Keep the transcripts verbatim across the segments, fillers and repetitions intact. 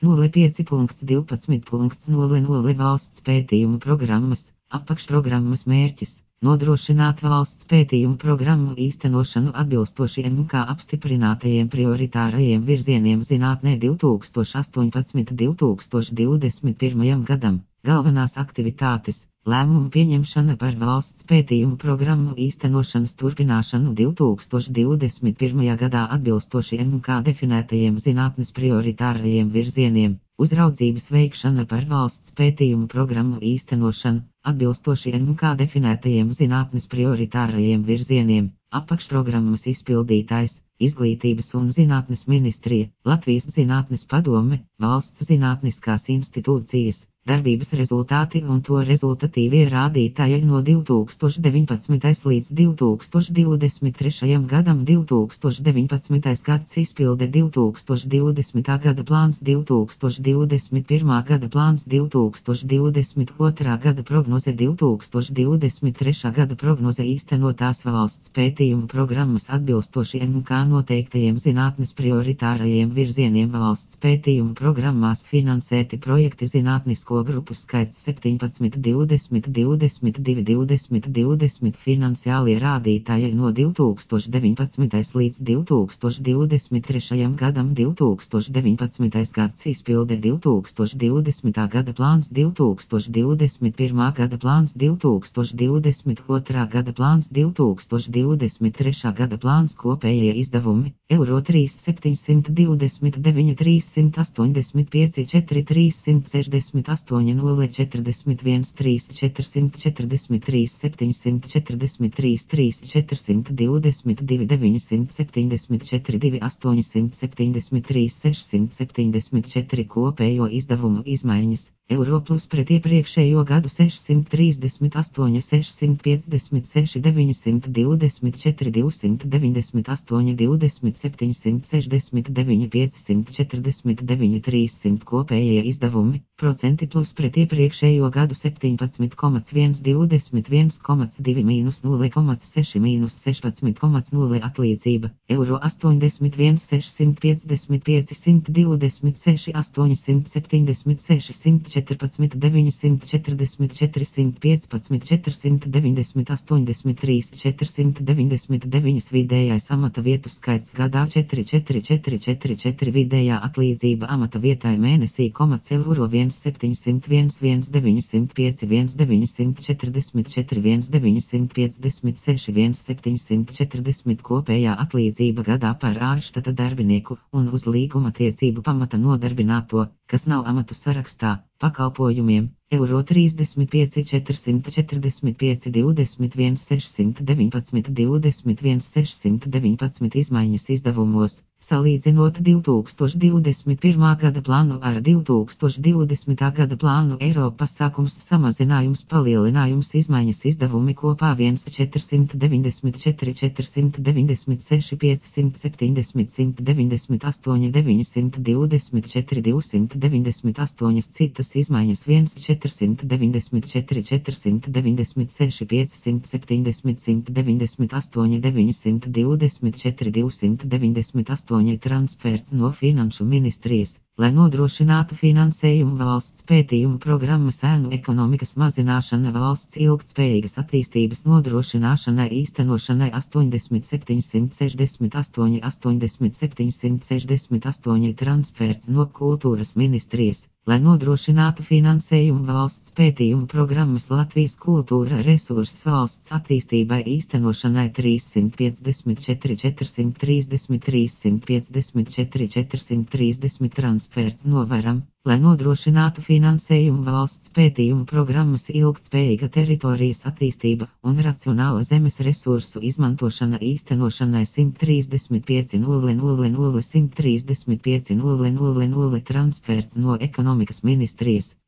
nulle pieci divpadsmit nulle nulle valsts pētījumu programmas, apakšprogrammas mērķis. Nodrošināt valsts pētījumu programmu īstenošanu atbilstoši M K apstiprinātajiem prioritārajiem virzieniem zinātnē divi tūkstoši astoņpadsmit līdz divi tūkstoši divdesmit pirmajam gadam. Galvenās aktivitātes - lēmumu pieņemšana par valsts pētījumu programmu īstenošanas turpināšanu divi tūkstoši divdesmit pirmajā gadā atbilstoši M K definētajiem zinātnes prioritārajiem virzieniem. Uzraudzības veikšana par valsts pētījumu programmu īstenošanu, atbilstoši M K definētajiem zinātnes prioritārajiem virzieniem, apakšprogrammas izpildītājs, Izglītības un zinātnes ministrija, Latvijas zinātnes padome, valsts zinātniskās institūcijas, darbības rezultāti un to rezultatīvie rādītāji no divi tūkstoši deviņpadsmitais līdz divi tūkstoši divdesmit trešajam gadam. divi tūkstoši deviņpadsmitais gads izpilde divi tūkstoši divdesmitā gada plāns, divi tūkstoši divdesmit pirmā gada plāns, divi tūkstoši divdesmit otrā gada prognoze, divi tūkstoši divdesmit trešā gada prognoze īstenotās valsts pētījumu programmas atbilstoši M K noteiktajiem zinātnes prioritārajiem virzieniem valsts pētījumu programmās finansēti projekti zinātnisko grupu skaits septiņpadsmit, divdesmit, divdesmit divi, divdesmit, divdesmit finansiālie rādītāji no divi tūkstoši deviņpadsmitais līdz divi tūkstoši divdesmit trešajam gadam. divi tūkstoši deviņpadsmitais gads izpilde divi tūkstoši divdesmitā gada plāns, divi tūkstoši divdesmit pirmā gada plāns, divi tūkstoši divdesmit otrā gada plāns, divi tūkstoši divdesmit trešā gada plāns. Kopējie izdevumi eiro trīs septiņsimt divdesmit deviņi, trīssimt astoņdesmit pieci, četri, trīssimt sešdesmit astoņi, nulle četrdesmit viens, trīs, četrsimt četrdesmit trīs, septiņsimt četrdesmit trīs, trīs, četrsimt divdesmit divi, deviņsimt septiņdesmit četri, divi, astoņsimt septiņdesmit trīs, sešsimt septiņdesmit četri. Kopējo izdevumu izmaiņas eiro plus pret iepriekšējo gadu sešsimt trīsdesmit astoņi, sešsimt piecdesmit seši, deviņsimt divdesmit četri, divsimt deviņdesmit astoņi, divdesmit, septiņsimt sešdesmit deviņi, piecsimt četrdesmit deviņi, trīssimt. Kopējie izdevumi procenti plus pret iepriekšējo gadu septiņpadsmit komats viens, divdesmit viens komats divi mīnus nulle komats seši mīnus sešpadsmit komats nulle atlīdzība eiro astoņdesmit viens, sešsimt piecdesmit pieci, simt divdesmit seši, astoņsimt septiņdesmit seši, simt četrpadsmit, deviņsimt četrdesmit četri, simt piecpadsmit, četrsimt deviņdesmit, astoņdesmit trīs, četrsimt deviņdesmit deviņi. Vidējais amata vietu skaits gadā četri, četri, četri, četri, četri. Vidējā atlīdzība amata vietai mēnesī komats eiro viens, septiņsimt viens, viens, deviņsimt pieci, viens, deviņsimt četrdesmit četri, viens, deviņsimt piecdesmit seši, viens, septiņsimt četrdesmit. Kopējā atlīdzība gadā par ārštata darbinieku un uz līguma tiecību pamata nodarbināto, kas nav amatu sarakstā, pakalpojumiem eiro trīsdesmit pieci, četrsimt četrdesmit pieci, divdesmit viens, sešsimt deviņpadsmit, divdesmit viens, sešsimt deviņpadsmit. Izmaiņas izdevumos salīdzinot divi tūkstoši divdesmit pirmā gada plānu ar divi tūkstoši divdesmitā gada plānu. Eiropas pasākums samazinājums, palielinājums, izmaiņas izdevumi kopā viens, četrsimt deviņdesmit četri, četrsimt deviņdesmit seši, piecsimt septiņdesmit, simt deviņdesmit astoņi, deviņsimt divdesmit četri, divsimt deviņdesmit astoņi. Citas izmaiņas viens, četrsimt deviņdesmit četri, četrsimt deviņdesmit seši, piecsimt septiņdesmit, simt deviņdesmit astoņi, deviņsimt divdesmit četri, divsimt deviņdesmit astoņi. Transferts no Finanšu ministrijas, lai nodrošinātu finansējumu valsts pētījumu programmas ēnu ekonomikas mazināšana valsts ilgtspējīgas attīstības nodrošināšanai īstenošanai astoņdesmit septiņsimt sešdesmit astoņi, astoņdesmit septiņsimt sešdesmit astoņi. Transferts no Kultūras ministrijas, lai nodrošinātu finansējumu valsts pētījumu programmas Latvijas kultūra resurss valsts attīstībai īstenošanai trīssimt piecdesmit četri, četrsimt trīsdesmit, trīssimt piecdesmit četri, četrsimt trīsdesmit. Transferts no Varam, lai nodrošinātu finansējumu valsts pētījumu programmas ilgtspējīga teritorijas attīstība un racionāla zemes resursu izmantošana īstenošanai simt trīsdesmit pieci, nulle nulle nulle, simt trīsdesmit pieci, nulle nulle nulle. Transferts no Ekonomikas ministrijas,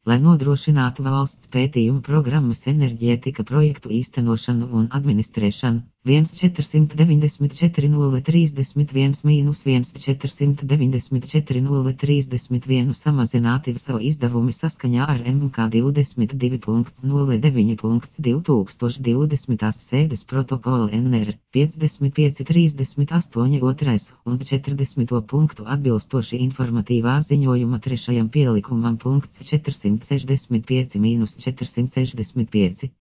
lai nodrošinātu valsts pētījuma programmas enerģētika projektu īstenošanu un administrēšanu. viens četri deviņi četri nulle trīs viens mīnus viens četri deviņi četri nulle trīs viens samazināti savu izdevumi saskaņā ar M K divdesmit divi nulle deviņi divi tūkstoši divdesmit sēdes protokolu N R piecdesmit pieci trīsdesmit astoņi otrais un četrdesmito punktu atbilstoši informatīvā ziņojuma trešajam pielikumam punkts četri sešdesmit pieci mīnus četri sešdesmit pieci.